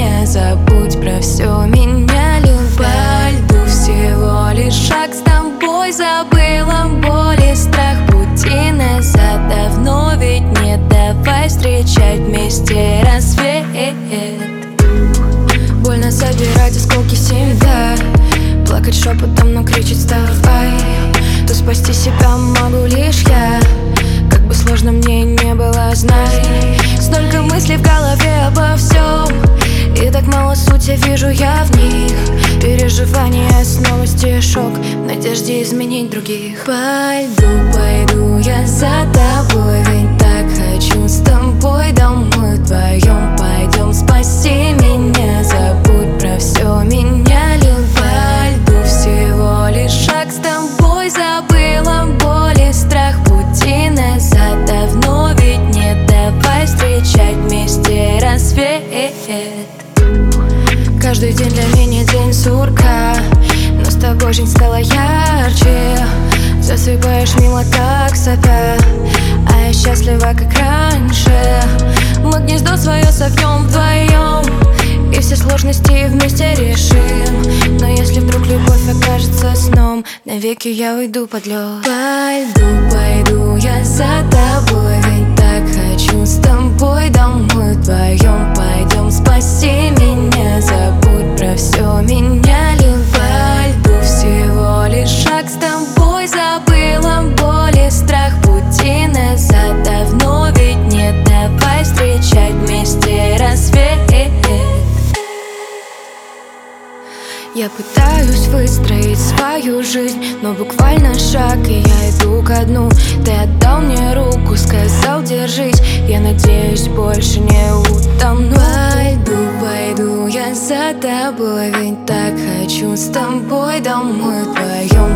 меня, забудь про все, меня любовь. По льду всего лишь шаг с тобой, забыла боль и страх. Пути назад давно ведь нет, давай встречать вместе рассвет. Больно собирать осколки себя, плакать шепотом, но кричать вставай. То спасти себя могу лишь я, как бы сложно мне не было, знай. Столько мыслей в голове обо всем, и так мало сути вижу я в них. Переживания снова стишок, в надежде изменить других. По льду пойду я за тобой, ведь так хочу с тобой домой. Вдвоем пойдем, спаси меня, забудь про все, меня любовь. По льду всего лишь шаг с тобой, забыла боль и страх. Пути назад давно ведь нет, давай встречать вместе рассвет. Каждый день для меня день сурка, но с тобой жизнь стала ярче. Засыпаешь мило, как сопя, а я счастлива, как раньше. Мы гнездо свое совьем вдвоем, и все сложности вместе решим. Но если вдруг любовь окажется сном, навеки я уйду под лед. По льду пойду я за тобой, ведь так хочу с тобой домой. Вдвоем пойдем, спаси меня, забудь про все, меня любовь. По льду всего лишь шаг с тобой, забыла боль и страх. Пути назад давно ведь нет, давай встречать вместе рассвет. Я пытаюсь выстроить свою жизнь, но буквально шаг, и я иду ко дну. Ты отдал мне руку, сказал держись, я надеюсь, больше не утону. Пойду я за тобой, ведь так хочу с тобой домой. Вдвоем